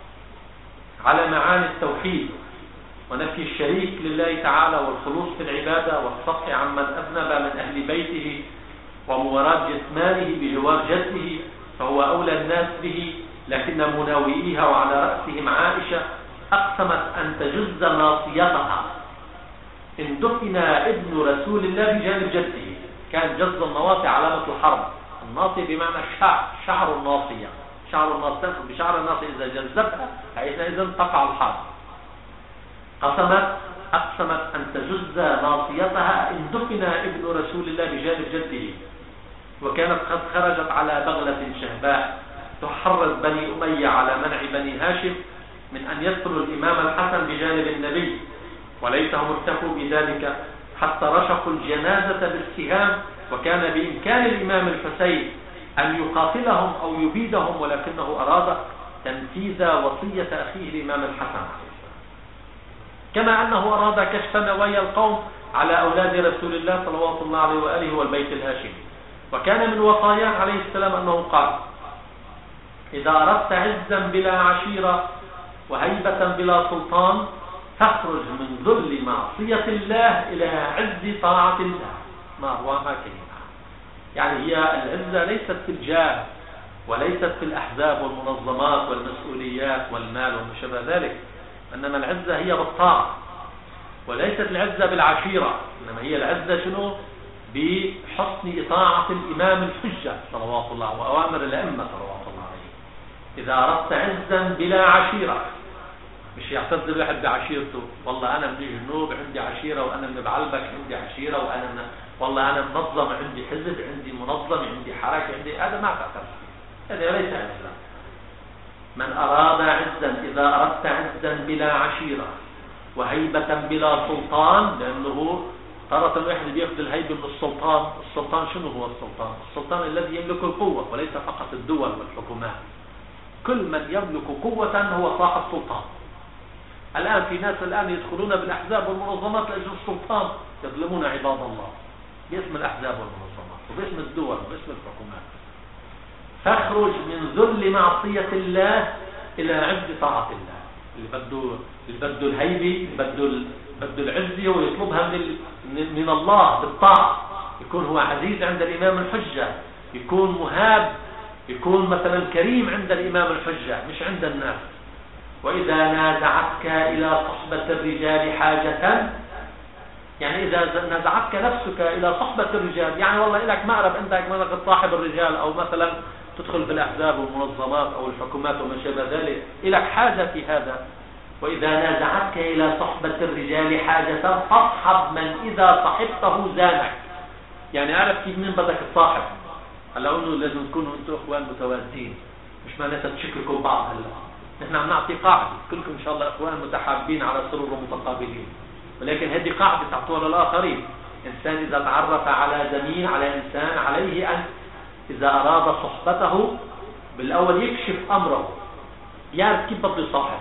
Speaker 1: على معاني التوحيد ونفي الشريك لله تعالى والخلوص في العبادة والصفح عمن أذنب من أهل بيته ومواراة جثمانه بجوار جده، فهو أولى الناس به لكن مناوئيها وعلى رأسهم عائشة أقسمت أن تجز ناصيتها إن دفن ابن رسول الله بجانب جده. كان جز النواصي علامة الحرب، الناصية بمعنى الشعر، شعر الناصية، شعر الناصية بشعر الناصية إذا جذبها حينئذ تقع الحرب. قسمت أقسمت أن تجز ناصيتها إن دفن ابن رسول الله بجانب جده، وكانت قد خرجت على بغلة شهباء تحرض بني أمية على منع بني هاشم من أن يدخلوا الإمام الحسن بجانب النبي، وليتهم اكتفوا بذلك حتى رشقوا الجنازة بالسهام، وكان بإمكان الإمام الحسين أن يقاتلهم أو يبيدهم، ولكنه أراد تنفيذ وصية أخيه الإمام الحسن، كما أنه أراد كشف نوايا القوم على أولاد رسول الله صلوات الله عليه وآله والبيت الهاشمي. وكان من وصاياه عليه السلام أنه قال: إذا أردت عزا بلا عشيرة وهيبة بلا سلطان فاخرج من ذل معصية الله إلى عز طاعة الله. ما هو ما كلمة، يعني هي العزة ليست في الجاه وليست في الأحزاب والمنظمات والمسؤوليات والمال وما شابه ذلك، إنما العزة هي بالطاعة، وليست العزة بالعشيرة، إنما هي العزة شنو؟ بحسن إطاعة الإمام الحجة صلوات الله وأوامر الأئمة صلوات الله عليه. إذا أردت عزا بلا عشيرة، مش يعتز الواحد بعشيرته، والله أنا من الجنوب عندي عشيرة، وأنا من بعلبك عندي عشيرة، وأنا من والله أنا منظم عندي حزب، عندي منظم، عندي حركة، عندي هذا ما تعتز، هذا ليس عزا. من أراد عزا، إذا أردت عزا بلا عشيرة وهيبة بلا سلطان، لأنه ترى الواحد بيأخذ الهيبة من السلطان. السلطان شنو هو السلطان؟ السلطان الذي يملك القوة، وليس فقط الدول والحكومات. كل من يملك قوة هو صاحب سلطان. الآن في ناس الآن يدخلون بالأحزاب والمنظمات لأجل السلطان، يظلمون عباد الله باسم الأحزاب والمنظمات وباسم الدول وباسم الحكومات. فاخرج من ذل معصية الله إلى عز طاعة الله. اللي بده اللي بده الهيبة، بده بده العزة ويطلبها من من الله بالطاعة، يكون هو عزيز عند الإمام الحجة، يكون مهاب، يكون مثلا كريم عند الإمام الحجة مش عند الناس. وإذا نازعتك إلى صحبة الرجال حاجة، يعني إذا نازعتك نفسك إلى صحبة الرجال، يعني والله إلك مقرب عندك منك تصاحب الرجال، أو مثلا تدخل بالأحزاب والمنظمات أو الحكومات وما شابه ذلك، إلك حاجة في هذا. وإذا نازعتك إلى صحبة الرجال حاجة فاصحب من إذا صحبته زانك. يعني أعرف كيف من بدك تصاحب، هلا أنه لازم تكونوا أنتم إخوان متوازين، مش معناتها تشككوا بعض. هلا نحن عم نعطي قاعدة، كلكم إن شاء الله إخوان متحابين على سرور متقابلين، ولكن هذه قاعدة تعطوها للآخرين. إنسان إذا تعرف على زميل، على إنسان، عليه أن إذا أراد صحبته بالأول يكشف أمره، يعرف كيف بده يصاحب،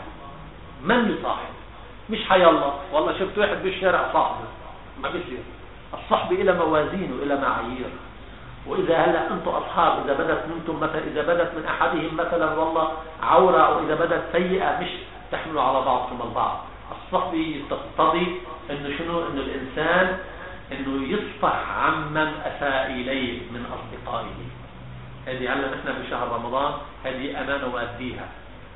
Speaker 1: من يصاحب، مش حي الله والله شفت واحد بالشارع صاحبه، ما بيصير. الصحبة إلى موازين وإلى معايير. وإذا هلا أنتم أصحاب، إذا بدت منكم مثلا، إذا بدت من أحدهم مثلا والله عورة، أو إذا بدت سيئة، مش تحملوا على بعضكم البعض. الصحبة تقتضي إنه شنو؟ إنه الإنسان إنه يصفح عمن أساء إليه من أصدقائه. هذه هلا نحن بشهر رمضان، هذه أمانة وأديها،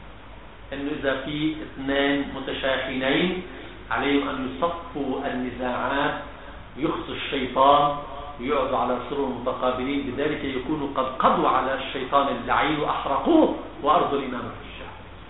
Speaker 1: إنه إذا في اثنين متشاحنين عليهم أن يصفوا النزاعات، يخزوا الشيطان ويقعدوا على سرور متقابلين، بذلك يكونوا قد قضوا على الشيطان اللعين وأحرقوه وأرضوا الإمام الحجة.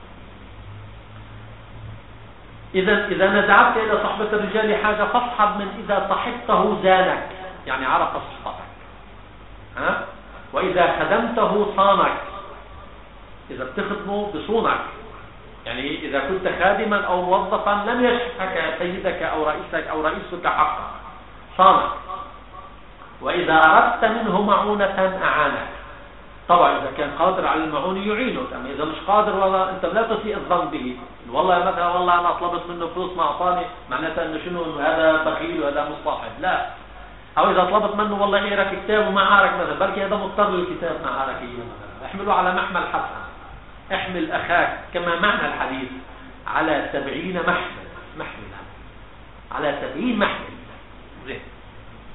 Speaker 1: إذا إذا نزعت إلى صحبة الرجال حاجة فاصحب من إذا صحبته زانك، يعني عرف صحبتك. ها؟ وإذا خدمته صانك، إذا بتخدمه بصونك، يعني إذا كنت خادما أو موظفا لم يشحك سيدك أو رئيسك أو رئيسك حقا، صانك. وإذا أردت منه معونة أعانك. طبعا إذا كان قادر على المعونة يعينك، أما إذا مش قادر والله أنت لا تسيء الظن به، والله مثلا والله أنا طلبت منه فلوس ما أعطاني، معناتها إنه شنو؟ إنه هذا بخيل وهذا مش صاحب، لا. أو إذا طلبت منه والله يقرأ كتاب ومعارك مثلا، بلكي هذا مضطر للكتاب معارك مثلا، احمله على محمل حسن. احمل أخاك كما معنى الحديث على سبعين محمل، محمل على سبعين محمل. زين،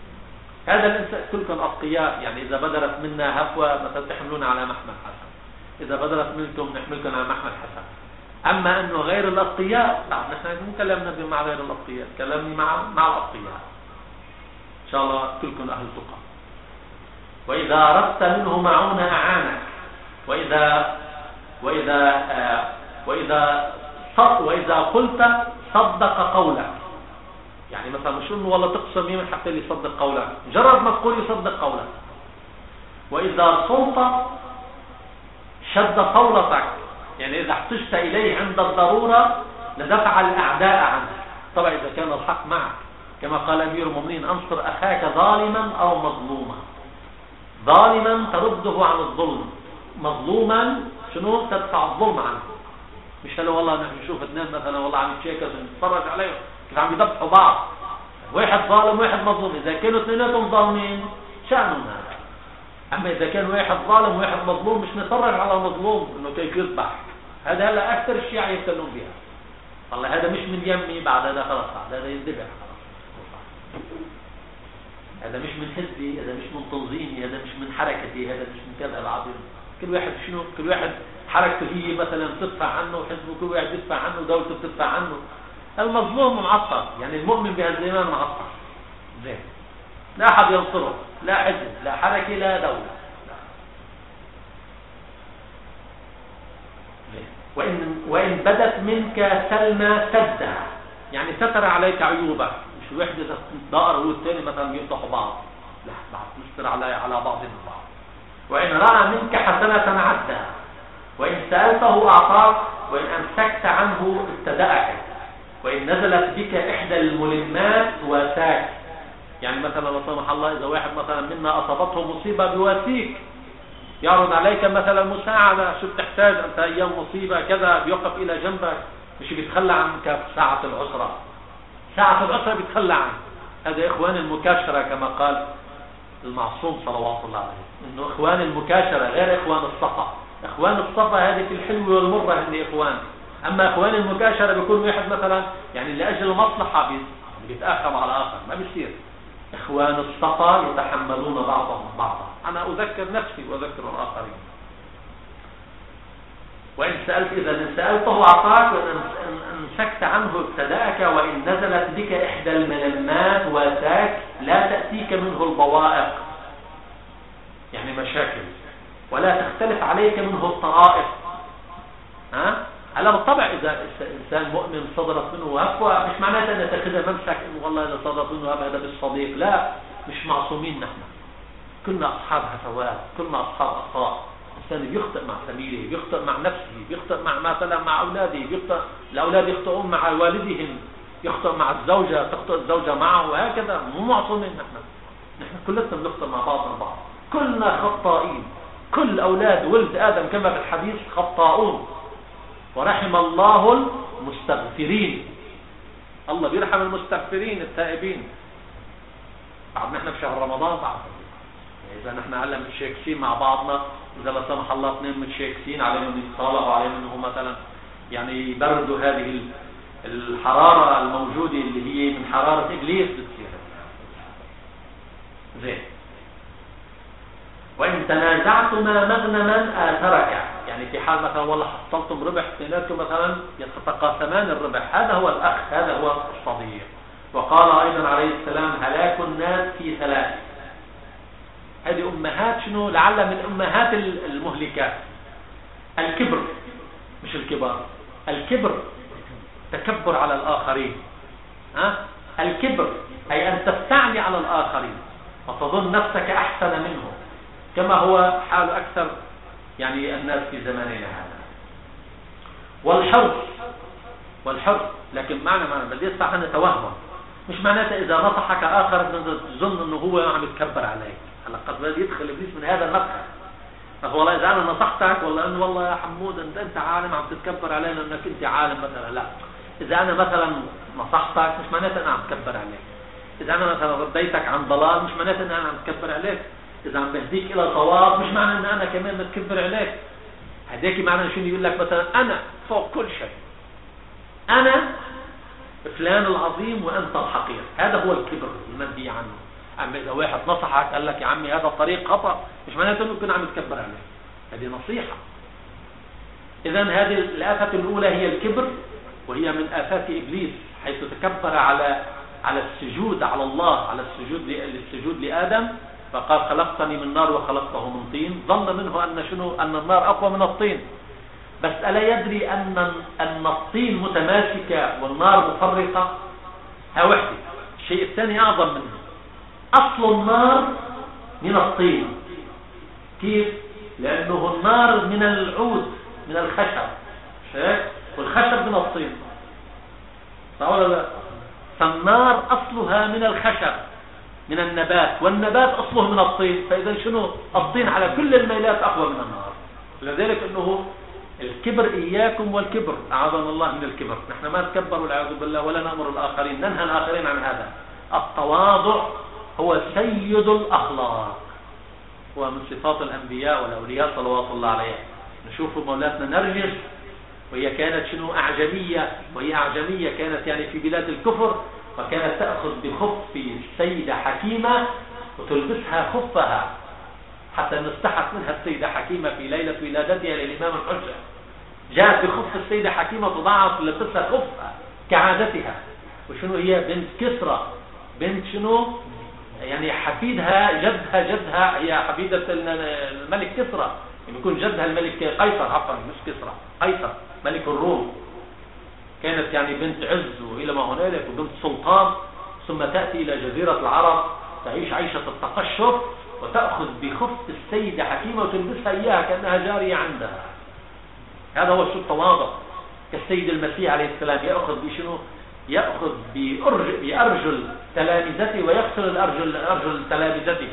Speaker 1: هذا الإنسان كلكم أتقياء، يعني إذا بدرت منا هفوة مثلا تحملون على محمل حسن. إذا بدرت منكم نحملكم على محمل حسن. أما أنه غير الأتقياء لا، نحن مو كلامنا مع غير الأتقياء، كلامي مع مع الأتقياء إن شاء الله كلكم أهل تقى. وإذا أردت منه معونة أعانك، وإذا وإذا آه وإذا صد وإذا قلت صدق قولك. يعني مثلا مش إنه والله تقسم يمين حتى اللي يصدق قولك، مجرد ما تقول يصدق قولك. وإذا صلت شد صولتك، يعني إذا احتجت إليه عند الضرورة لدفع الأعداء عنك. طبعا إذا كان الحق معك، كما قال أمير المؤمنين أنصر أخاك ظالما أو مظلوما. ظالما ترده عن الظلم، مظلوما شنو تدفع الظلم عنه. مش هلا والله نحن نشوف اثنين مثلا والله عم يتشاكسوا نتفرج عليهم كيف عم يذبحوا بعض، واحد ظالم واحد مظلوم. إذا كانوا اثنيناتهم ظالمين شأنهم هذا. أما إذا كان واحد ظالم واحد مظلوم مش نتفرج على المظلوم إنه كيف يذبح. هذا هلا أكثر الشيعة يتكلمون بها. والله هذا مش من يمي، بعد هذا خلاص بعد هذا يذبح خلاص. هذا مش من حزبي، هذا مش من تنظيمي، هذا مش من حركتي، هذا مش من كذا. العظيم كل واحد شنو، كل واحد حركته هي مثلا تدفع عنه، وحزبه كل واحد يدفع عنه، ودولته بتدفع عنه. المظلوم معطل، يعني المؤمن بهالزمان معطل زين، لا أحد ينصره، لا حزب لا حركة لا دولة. وإن, وإن بدت منك سلمى سدها، يعني ستر عليك عيوبك. مش الواحد إذا دار هو الثاني مثلا يفتحوا بعض، لا بعض نستر على على بعض البعض. وإن رأى منك حسنة عدها، وإن سألته أعطاك، وإن أمسكت عنه ابتدأك، وإن نزلت بك إحدى الملمات واساك. يعني مثلا لا سمح الله إذا واحد مثلا منا أصابته مصيبة بواسيك، يعرض عليك مثلا مساعدة، شو بتحتاج أنت أيام مصيبة كذا، بيوقف إلى جنبك، مش بيتخلى عنك في ساعة العسرة. ساعة العسرة بيتخلى عنك. هذا إخوان المكاشرة كما قال المعصوم صلوات الله عليه، إنه إخوان المكاشرة غير إخوان الصفا. إخوان الصفا هذه في الحلو والمرة هن إخوان. أما إخوان المكاشرة بيكون واحد مثلا يعني لأجل المصلحة بيتآخم على آخر، ما بيصير. إخوان الصفا يتحملون بعضهم بعضا. أنا أذكر نفسي وأذكر الآخرين. وإن سألت إذا إن سألته أعطاك، وإن أمسكت عنه ابتدأك، وإن نزلت بك إحدى الملمات واساك، لا تأتيك منه البوائق، يعني مشاكل، ولا تختلف عليك منه الطرائف. ها؟ على بالطبع إذا إنسان مؤمن صدرت منه هفوة مش معناته أن تأخذها ممسك إنه والله إذا صدرت منه هفوة هذا بالصديق. لا، مش معصومين نحن، كلنا أصحاب هفوات، كلنا أصحاب أخطاء. الإنسان بيخطئ مع زميله، بيخطئ مع نفسه، بيخطئ مع مثلا مع أولاده، بيخطئ الأولاد يخطئون مع والدهم، يخطئ مع الزوجة، تخطئ الزوجة معه، وهكذا. مو معصومين نحن، نحن كلنا بنخطئ مع بعضنا بعض، كلنا خطائين. كل أولاد ولد آدم كما في الحديث خطاؤون، ورحم الله المستغفرين. الله بيرحم المستغفرين التائبين. بعد نحن في شهر رمضان بعد إذا نحن هلا متشاكسين مع بعضنا، إذا لا سمح الله اثنين متشاكسين عليهم يتصالحوا، عليهم إنه مثلا يعني يبردوا هذه الحرارة الموجودة اللي هي من حرارة إبليس بتصير زين. وإن تنازعتما مغنما آثرك، يعني في حال مثلا والله حصلتم ربح اثنيناتكم مثلا يتقاسمان الربح، هذا هو الأخ، هذا هو الصديق. وقال أيضا عليه السلام هلاك الناس في ثلاث. هذه أمهات شنو لعل من أمهات المهلكات. الكبر، مش الكبار، الكبر تكبر على الآخرين. ها؟ الكبر أي أن تستعلي على الآخرين وتظن نفسك أحسن منهم، كما هو حال أكثر يعني الناس في زماننا هذا. والحرص، والحرص لكن معنى معنى بدي يصح أن نتوهم، مش معناته إذا نصحك آخر تظن أنه هو عم يتكبر عليك. هلا قد يدخل إبليس من هذا المدخل. والله إذا أنا نصحتك والله أنه والله يا حمود أنت أنت عالم عم تتكبر علينا أنك أنت عالم مثلا، لا. إذا أنا مثلا نصحتك مش معناته أنا عم تكبر عليك. إذا أنا مثلا رديتك عن ضلال مش معناته أن أنا عم تكبر عليك. إذا عم بهديك إلى صواب مش معنى أن أنا كمان بتكبر عليك. هداكي معنى شنو يقول لك مثلا أنا فوق كل شيء، أنا فلان العظيم وأنت الحقير. هذا هو الكبر المنهي عنه. أما إذا واحد نصحك قال لك يا عمي هذا الطريق خطأ، مش معناته أنه كنا عم يتكبر عليك. هذه نصيحة. إذا هذه الآفة الأولى هي الكبر، وهي من آفات إبليس، حيث تكبر على على السجود على الله، على السجود للسجود لآدم، فقال خلقتني من نار وخلقته من طين. ظن منه أن شنو أن النار أقوى من الطين، بس ألا يدري أن أن الطين متماسكة والنار مفرقة. ها وحدة. الشيء الثاني أعظم منه، أصل النار من الطين. كيف؟ لأنه النار من العود، من الخشب، والخشب من الطين، صح ولا لا؟ فالنار أصلها من الخشب، من النبات، والنبات أصله من الطين. فإذا شنو؟ الطين على كل الميلات أقوى من النار. لذلك أنه الكبر، إياكم والكبر، أعاذنا الله من الكبر. نحن ما نتكبر والعياذ بالله، ولا نأمر الآخرين، ننهى الآخرين عن هذا. التواضع هو سيد الأخلاق، هو من صفات الأنبياء والأولياء صلوات الله عليهم. نشوف مولاتنا نرجس، وهي كانت شنو؟ أعجمية، وهي أعجمية كانت يعني في بلاد الكفر، وكانت تأخذ بخف السيدة حكيمة وتلبسها خفها، حتى نستحق منها السيدة حكيمة في ليلة ولادتها للإمام الحجة، جاءت بخف السيدة حكيمة تضعف تلبسها خفها كعادتها. وشنو هي؟ بنت كسرى، بنت شنو؟ يعني حفيدها جدها جدها هي حفيدة الملك كسرى، يكون جدها الملك قيصر، عفوا مش كسرى، قيصر ملك الروم. كانت يعني بنت عز وإلى ما هنالك، وبنت سلطان، ثم تأتي إلى جزيرة العرب تعيش عيشة التقشف، وتأخذ بخف السيدة حكيمة وتلبسها إياها كأنها جارية عندها. هذا هو شو التواضع. كالسيد المسيح عليه السلام يأخذ بشنو؟ يأخذ بأرجل تلامذته ويغسل الأرجل أرجل تلامذته.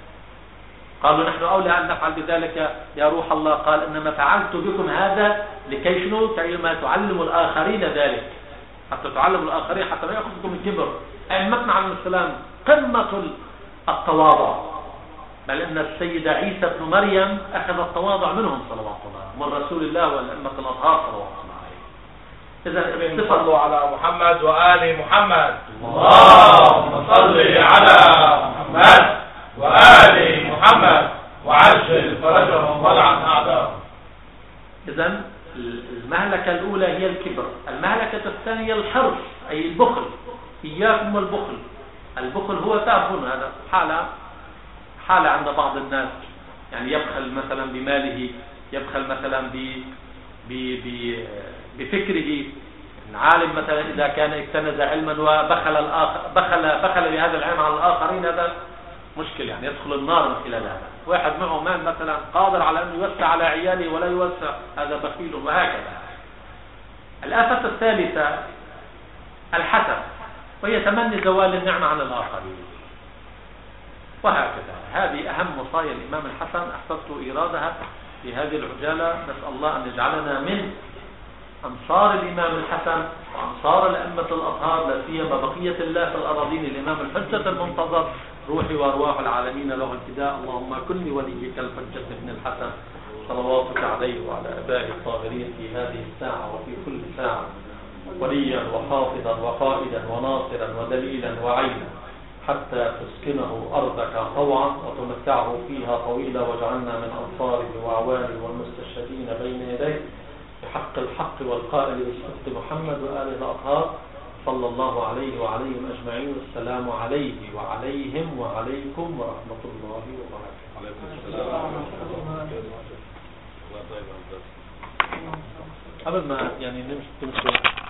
Speaker 1: قالوا نحن أولى أن نفعل بذلك يا روح الله. قال إنما فعلت بكم هذا لكي شنو؟ ما تعلموا الآخرين ذلك، حتى تعلموا الآخرين، حتى ما يأخذكم الكبر. أئمتنا عليه السلام قمة التواضع، بل إن السيد عيسى بن مريم أخذ التواضع منهم صلوات الله، من رسول الله والأئمة الأطهار صلوات الله عليه. إذا
Speaker 2: صلوا على محمد وآل محمد. اللهم صل على محمد وآل محمد وعجل فرجهم والعن أعداءهم.
Speaker 1: إذا المهلكة الأولى هي الكبر. المهلكة الثانية الحرص، أي البخل. إياكم والبخل. البخل هو تعرفون هذا حالة حالة عند بعض الناس، يعني يبخل مثلا بماله، يبخل مثلا ب ب ب بفكره. العالم مثلا إذا كان اكتنز علما وبخل الآخر بخل بخل بهذا العلم على الآخرين، هذا مشكل، يعني يدخل النار من خلال هذا. واحد معه مال مثلا قادر على أن يوسع على عياله ولا يوسع، هذا بخيل، وهكذا. الآفة الثالثة الحسد، وهي تمني زوال النعمة عن الآخرين، وهكذا. هذه أهم وصايا الإمام الحسن، أحببت إيرادها في هذه العجالة. نسأل الله أن يجعلنا من أنصار الإمام الحسن وأنصار الأئمة الأطهار، لا سيما بقية الله في الأراضين، الإمام الحجة المنتظر، روحي وأرواح العالمين له الفداء. اللهم كن لوليك الحجة بن الحسن صلواتك عليه وعلى آبائه الطاهرين في هذه الساعة وفي كل ساعة، وليا وحافظا وقائدا وناصرا ودليلا وعينا، حتى تسكنه أرضك طوعا وتمتعه فيها طويلا، واجعلنا من أنصاره وأعوانه والمستشهدين بين يديه بحق الحق والقائل بصدق محمد وآله الأطهار صلى الله عليه وعليهم أجمعين. والسلام عليه وعليهم وعليكم ورحمة الله وبركاته.
Speaker 2: عليكم السلام ورحمة الله وبركاته.
Speaker 1: قبل ما يعني نمشي